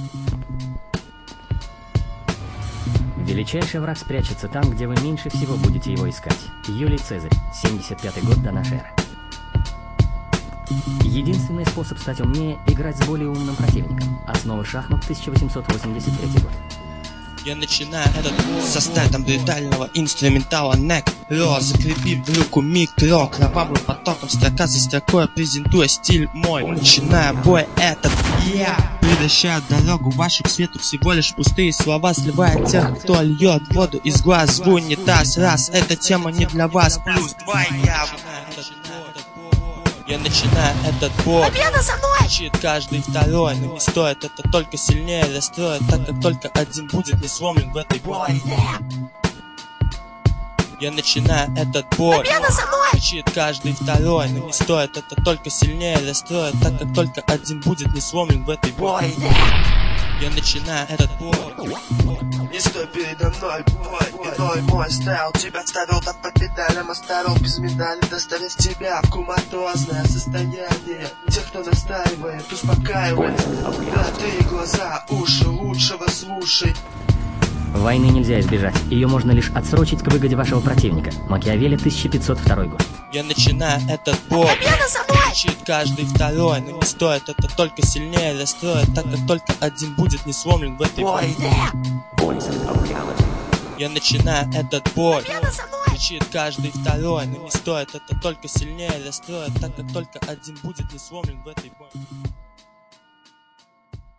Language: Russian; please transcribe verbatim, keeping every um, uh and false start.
Величайший враг спрячется там, где вы меньше всего будете его искать. Юлий Цезарь, семьдесят пятый год до нашей эры. Единственный способ стать умнее – играть с более умным противником. Основы шахмат, тысяча восемьсот восемьдесят третий год. Я начинаю этот со стартом брутального инструментала Neck Ро, закрепив брюку микро кровавым потоком, строка за строкой, презентуя стиль мой. Начиная бой этот я превращаю дорогу вашу к свету, всего лишь пустые слова, сливая тех, кто льет воду из глаз в унитаз. Раз, эта тема не для вас, плюс два я Я начинаю этот бой. Победа за мной! Кричит каждый второй, но не стоит, это только сильнее расстроит, так как только один будет не сломлен в этой бой. Я начинаю этот бой. Победа за мной! Кричит каждый второй, но не стоит, это только сильнее расстроит, так как только один будет не сломлен в этой бой. Я начинаю этот бой. Не стой передо мной, бой, иной мой стайл. Тебя ставил там по педалям, оставил без медали, доставив тебя в коматозное состояние. Тех, кто настаивает, успокаивает. Да ты глаза, уши лучшего слушай. Войны нельзя избежать, ее можно лишь отсрочить к выгоде вашего противника. Макиавелли, тысяча пятьсот второй год. Я начинаю этот бой. Победа за мной! Кричит каждый второй, но не стоит, это только сильнее расстроит, так как только один будет не сломлен в этой бой. Я начинаю этот бой. Победа за мной! Кричит каждый второй, но не стоит, это только сильнее расстроит, так как только один будет не сломлен в этой бой.